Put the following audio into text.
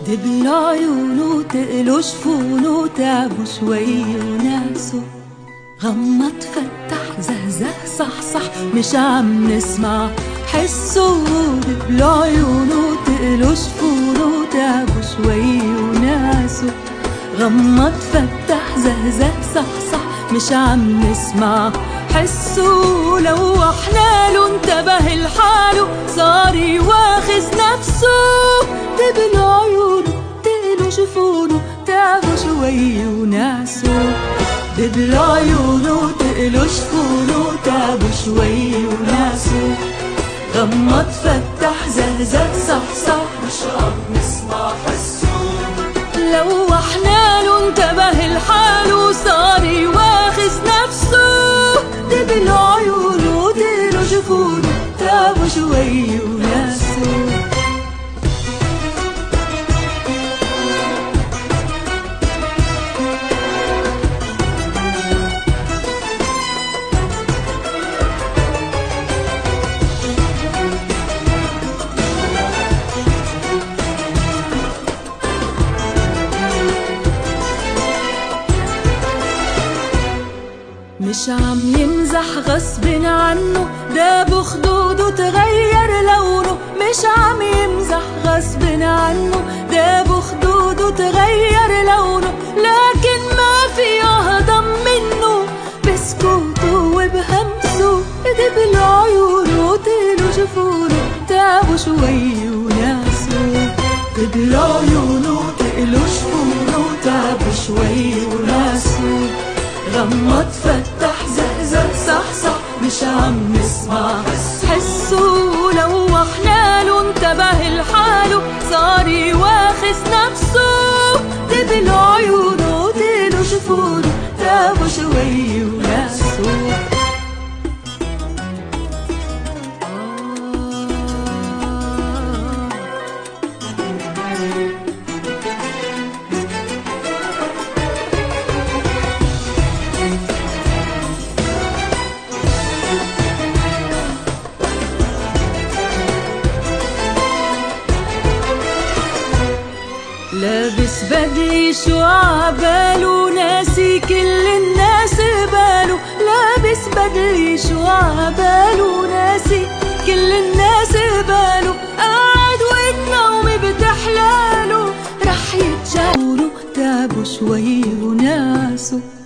دبل عيونه تقلو جفونه تعبوا شوي وناسه غمض فتح زهزه صحصح مش عم نسمع حسه دبل عيونه تقلو جفونه تعبوا شوي وناسه غمض فتح زهزه صحصح مش عم نسمع حسه لوحناله انتبه لحاله صار يواخذ نفسه دبل عيونه تقلو جفونه تعبوا شوي وناسه دبل عيونه تقلو جفونه تعبوا شوي وناسه غمض فتح زهزه صحصح مش عم نسمع حسه لوحناله انتبه لحاله صار يواخذ نفسه دبل عيونه تقلو جفونه تعبوا شوي وناسه مش عم يمزح غصب عنه داب خدوده تغير لونه مش عم يمزح غصب عنه داب خدوده تغير لونه لكن ما في أهضم منه بسكوته وبهمسه دبل عيونه تقلو جفونه تعبوا شوي وناسه دبل عيونه تقلو جفونه تعبوا شوي وناسه غمض فتح زهزه صحصح مش عم نسمع حسه لوحناله انتبه لحاله صار يواخذ نفسه دبل عيونه تقلو جفونه تعبوا شوي وناسه لابس بدري شو عباله ناسي كل الناس باله لابس بدري شو عباله ناسي كل الناس باله قاعد والنوم بتحلاله رح يتجاوله تعبوا شوي وناسه